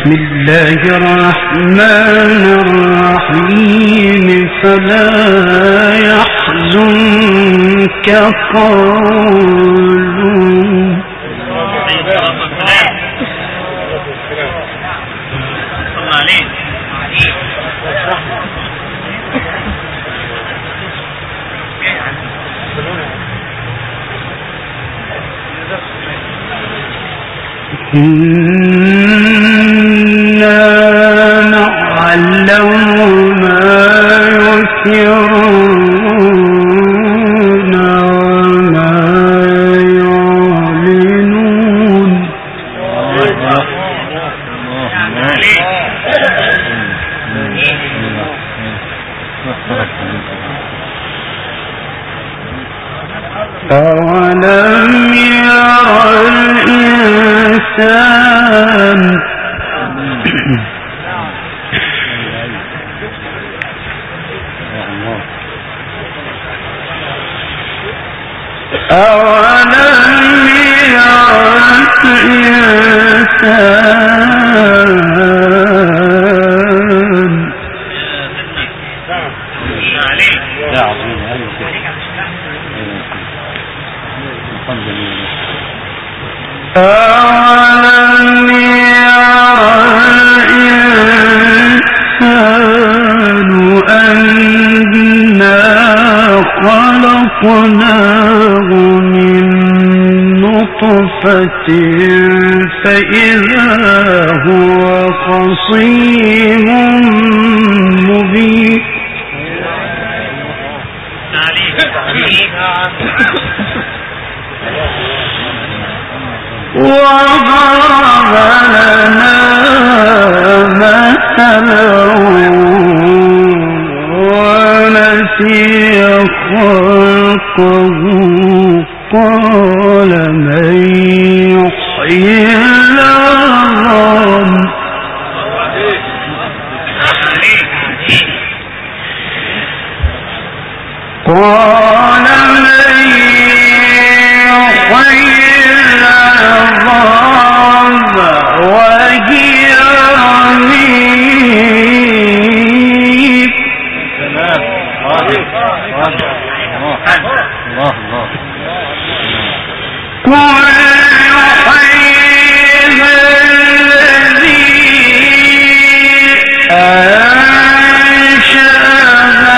بسم الله الرحمن الرحيم فلا يحزنك قولهم إنا نعلم ما يسرون وما يعلنون أولم يرى الإنسان أولم يرى الإنسان أولم يرى الإنسان أنا خلقناه من نطفة فإذا هو خصيم مبين وضرب لنا مثلا ونسي خلقه قال من يحيي العظام قال من يحيي العظام وهي رميم قل يحييها الذي أنشأها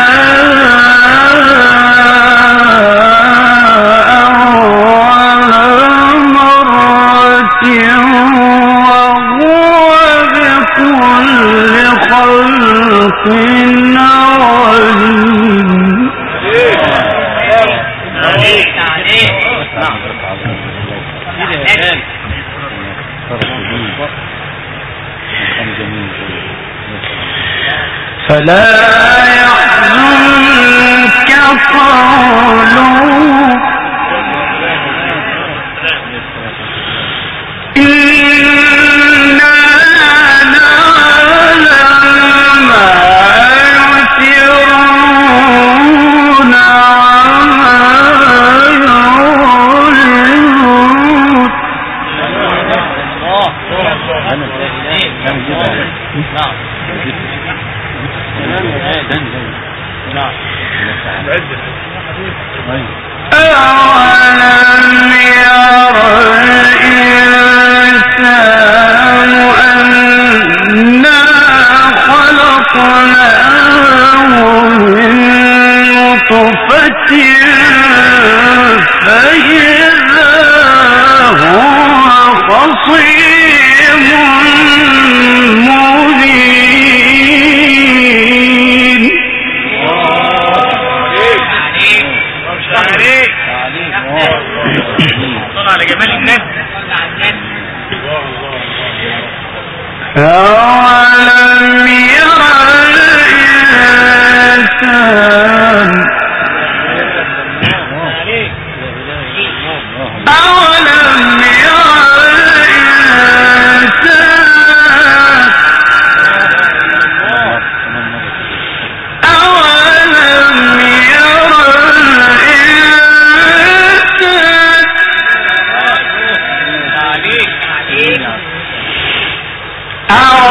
أول مرة وهو بكل خلق فلا يحزنك قولهم إنا نعلم ما يسرون وما يعلنون أولم يرى الإنسان أنا خلقناه من نطفة فإذا هو خصيم مبين على جمال الناس أولم يرى الإنسان أولم يرى الإنسان أولم يرى الإنسان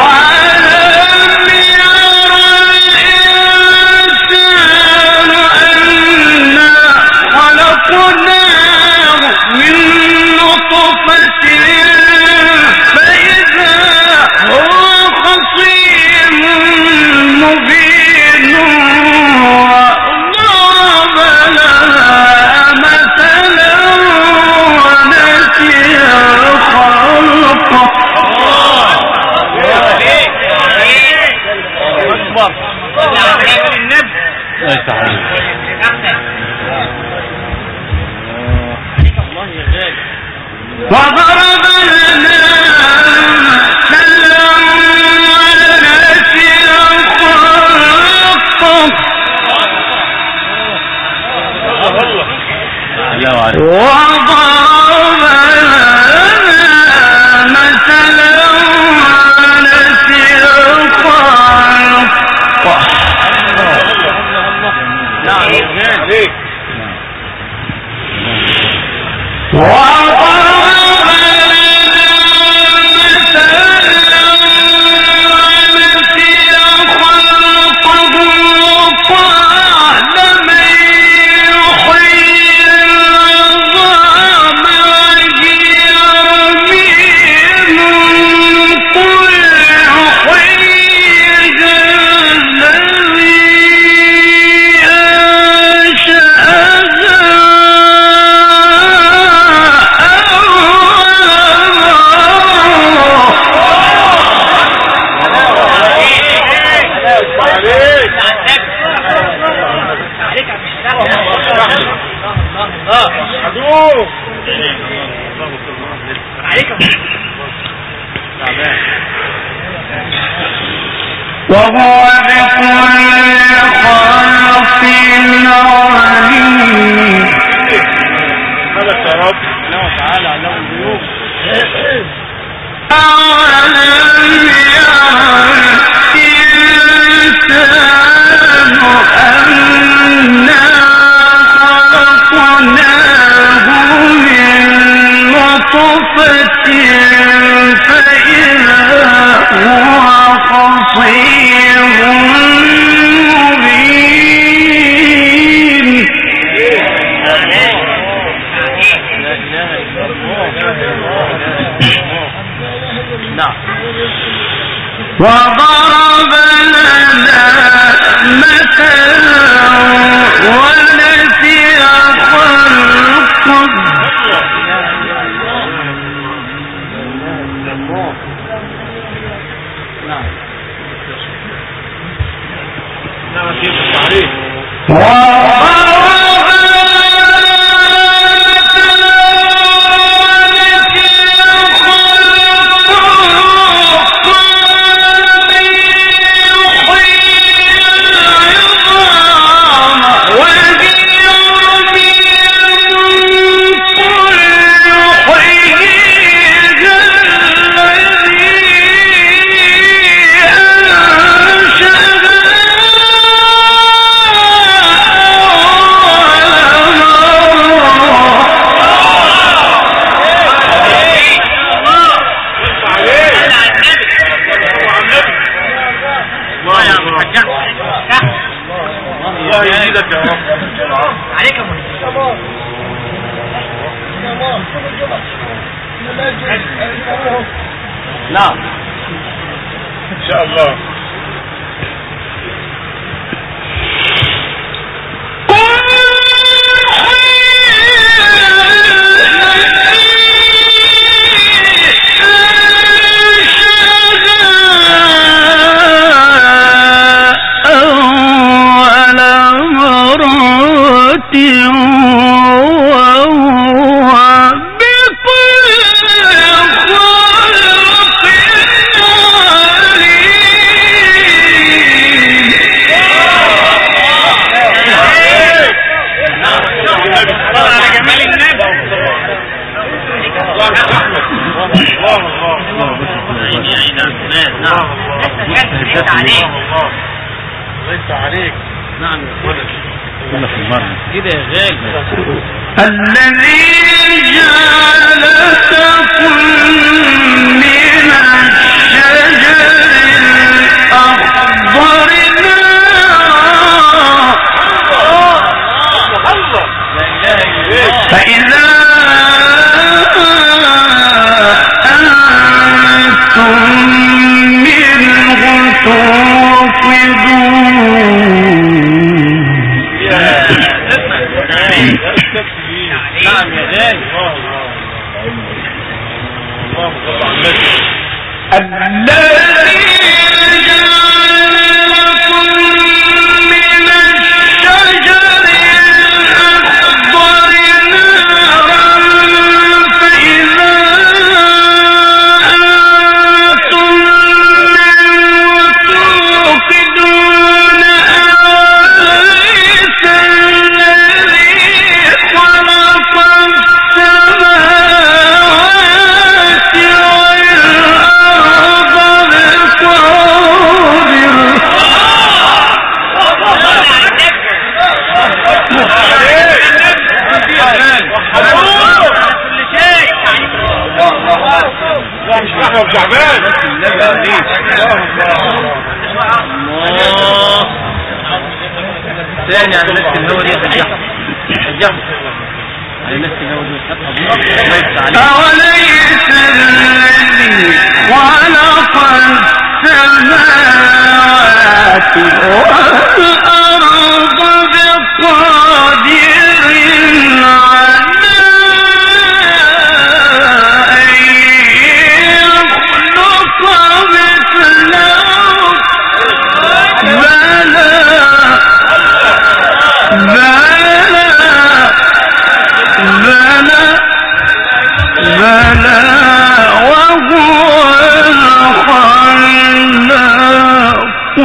وهو بكل خلق عليم. ماذا يا رب الله تعالى له الضيوف. أولم يرى الإنسان أنا خلقناه من نطفة فإذا هو خصيم مبين. وضرب لنا مثلا ونسي خلقه. نعم ان شاء الله. الذي جعل لكم من الشجر الأخضر نارا فإذا أنتم منه توقدون. نعم يا جاي. الذي جعل لكم من الشجر الأخضر نارا فإذا أنتم منه توقدون. أوليس الذي خلق السماوات والأرض ثاني على نفس اللي هو دي الجحر على نفس اللي هو دي. أوليس الذي خلق السماوات والأرض بقادر على أن يخلق مثلهم. بلى وهو الخلاق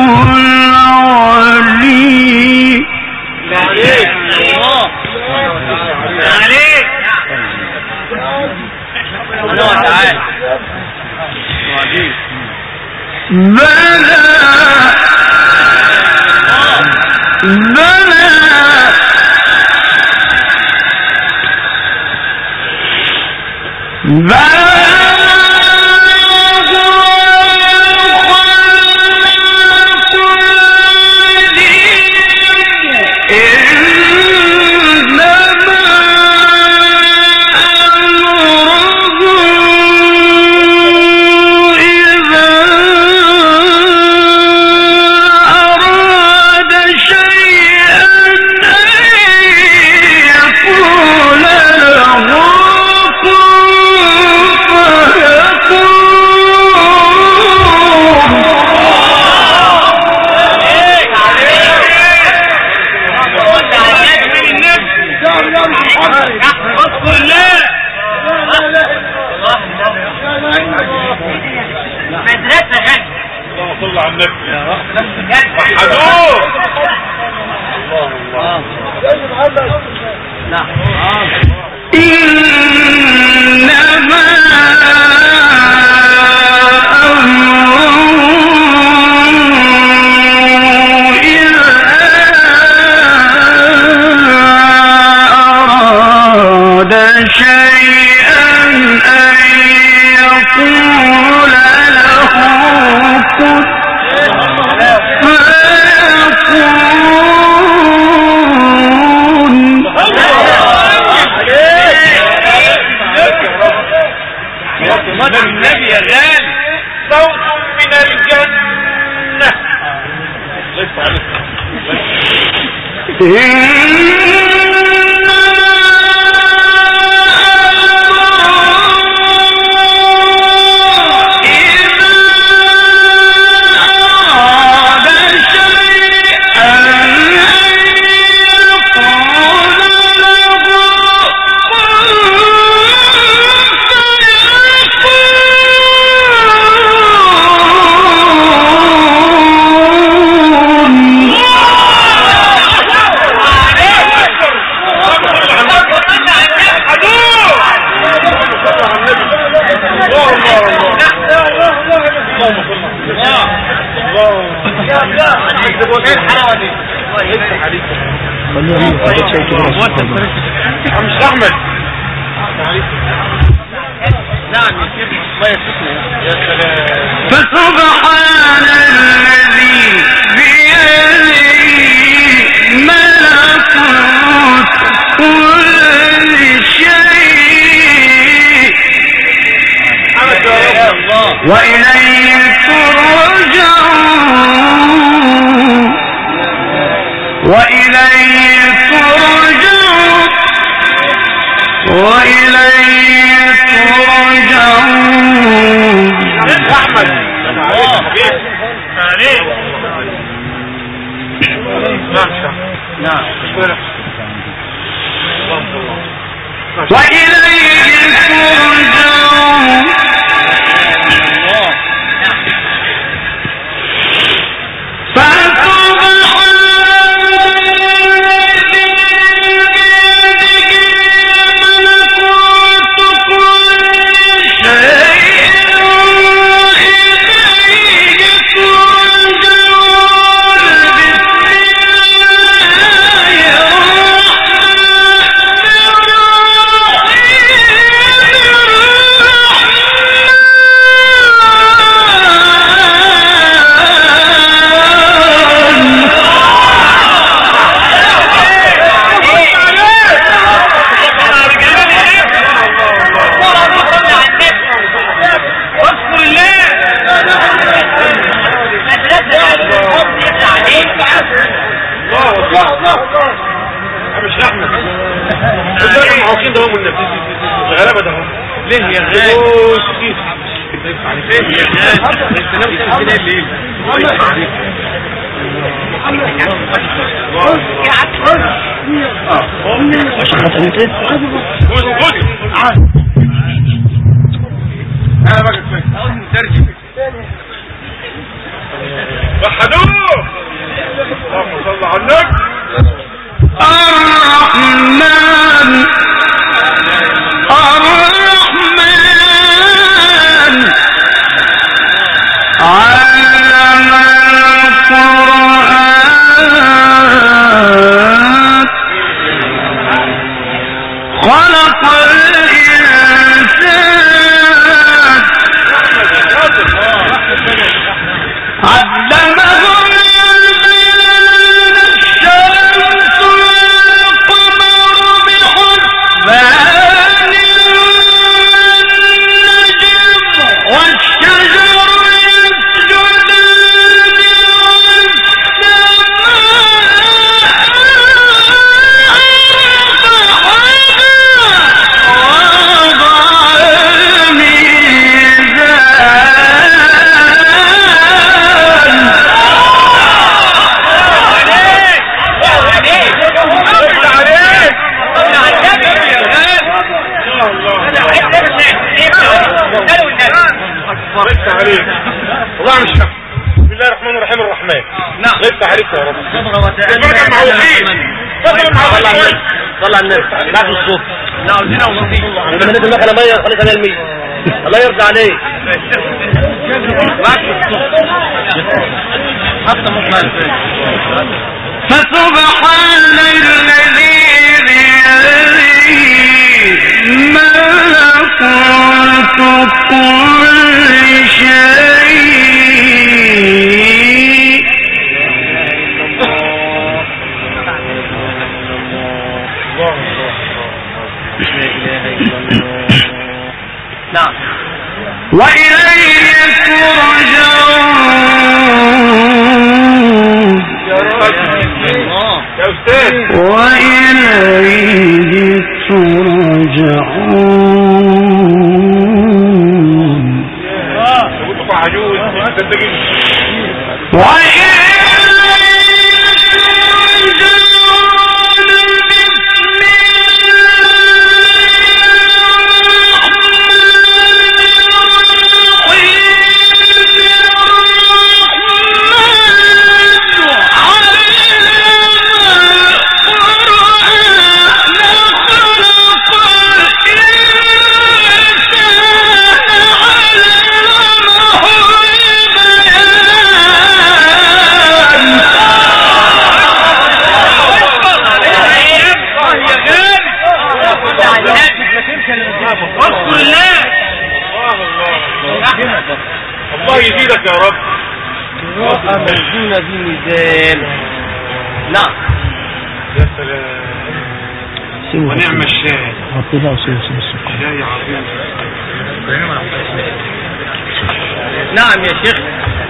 الرحمن غبت عليك والله مش فاهم. بسم الله الرحمن الرحيم الرحمن. نعم. غبت عليك يا رب. البركة المعوقين. فضل المعوقين. صلى على النبي. بعد الصوت. لا قلنا وصيح. لما نزل المكنة مية خليك على المية. الله يرضى عليك. بعد الصوت. حتى مطلع فسبحان الذي بيده ملكوت كل شيء نعم وإليه ترجعون يا أستاذ. وإليه ترجعون قلت عجوز صدقني. الله يزيدك يا رب. موزونة بميزان. نعم. يا سلام ونعم الشاي. شاي عظيم. نعم يا شيخ.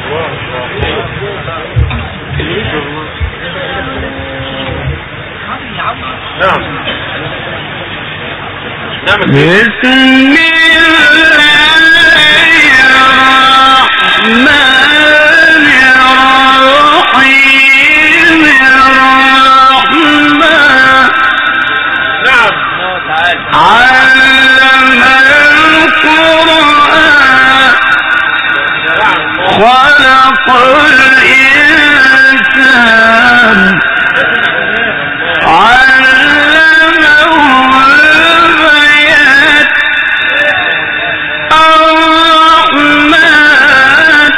نعم. نعم. بسم الله الرحمن الرحيم. نعم. علم القرآن خلق الإنسان علمه البيان الرحمن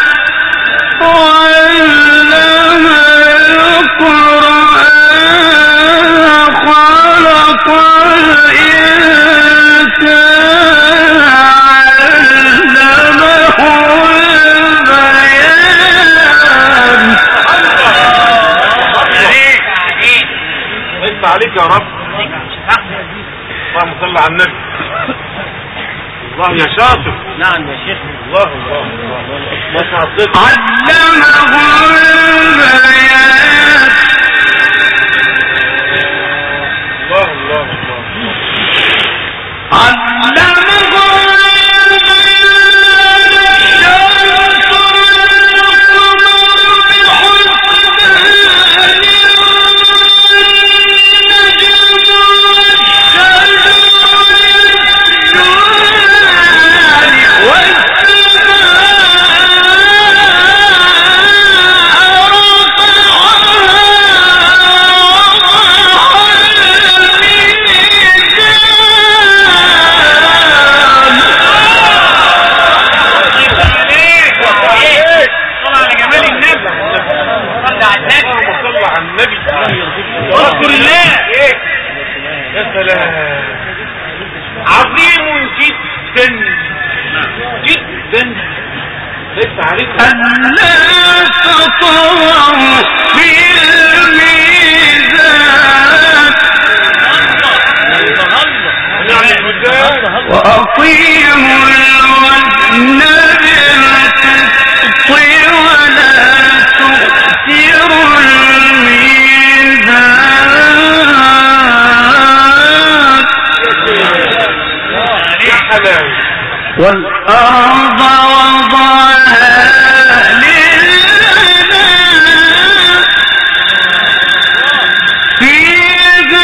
علم القرآن خلق الإنسان علمه البيان. انت عليك يا رب. اللهم صل على النبي. الله يا شاطر. نعم يا شيخ. الله الله الله. علمه البيان. الله الله الله. علمه عظيم جدا جدا. ليس عليك ألا تطغوا في الميزان وأقيموا الوزن بالقسط ولا تخسروا الميزان والأرض وضعها للأنام فيها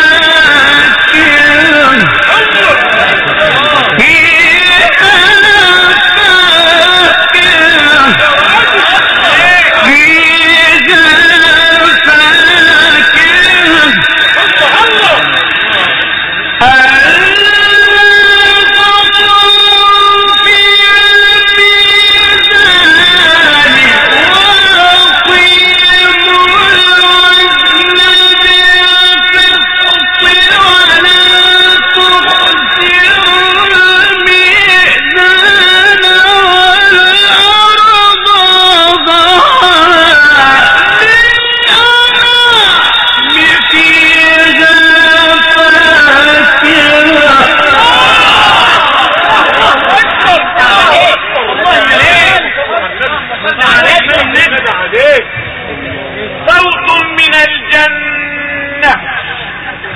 فاكهة فيها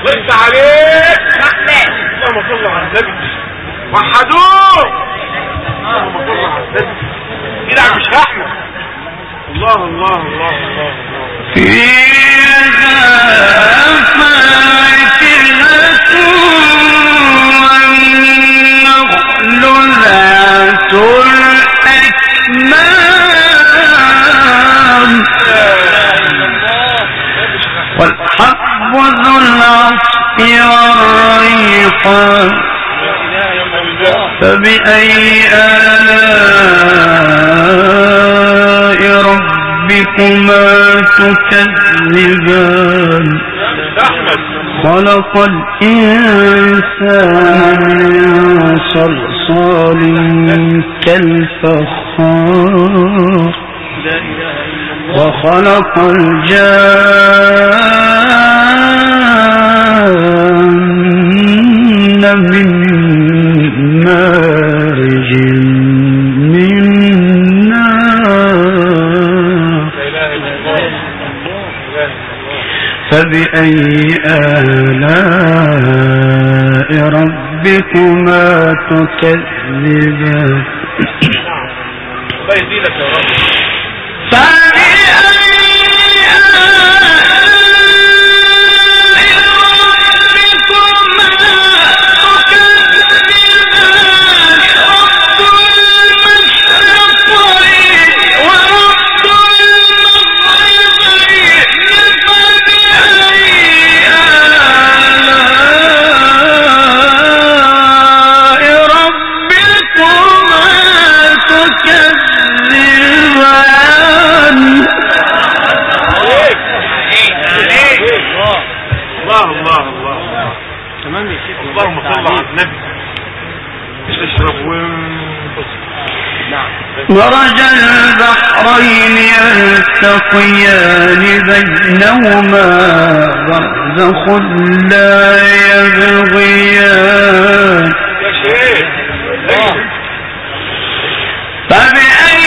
وانت عليك اللهم صل على النبي وحدوه اللهم صل على النبي كده مش رحمه الله الله الله الله فيها فاكهة والنخل ذات الأكمام والحب ذو العصف والريحان فبأي آلاء ربكما تكذبان خلق الإنسان من صلصال كالفخار وخلق الجان من مارج من نار فبأي آلاء ربكما تكذبان اللهم صل على النبي اشرب وانبسط مرج البحرين يلتقيان بينهما برزخ لا يبغيان يا شيخ فبأي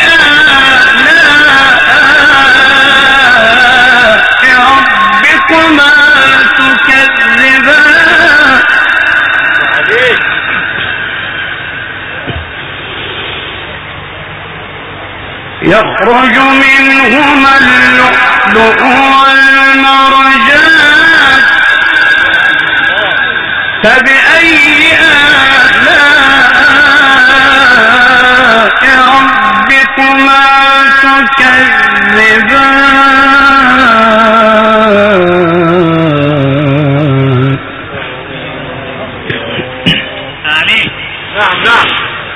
آلاء ربكما تكذبان يخرج منهما اللؤلؤ والمرجان فبأي آلاء ربكما تكذبان نعم نعم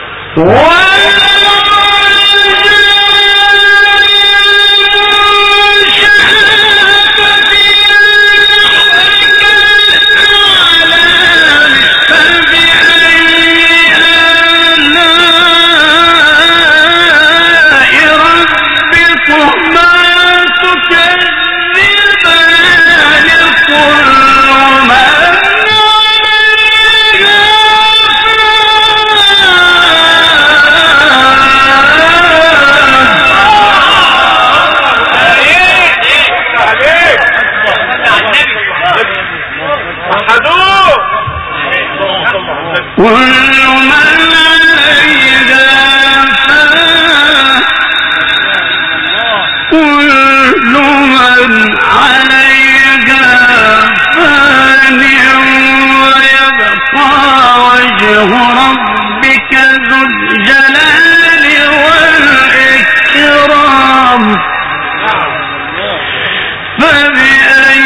كل من عليها فان كل من عليها فان ويبقى وجه ربك ذو الجلال والإكرام فبأي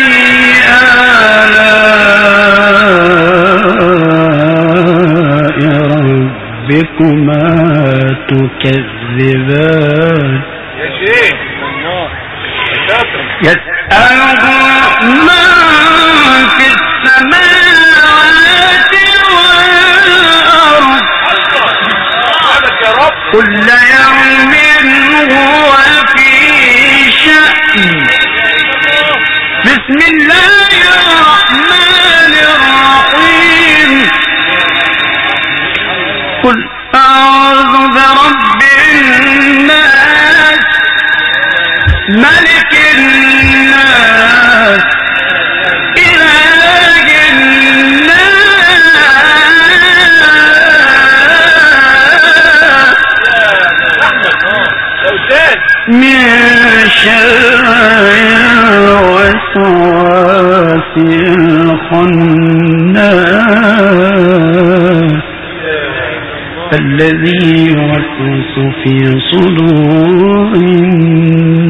ربكما تكذبان يا شيخ يسأله من في السماوات والأرض كل يوم هو في شأن بسم الله الرحمن الرحيم قل أعوذ برب الناس ملك الناس إله من شر الوسواس الخناس الذي يوسوس في صدور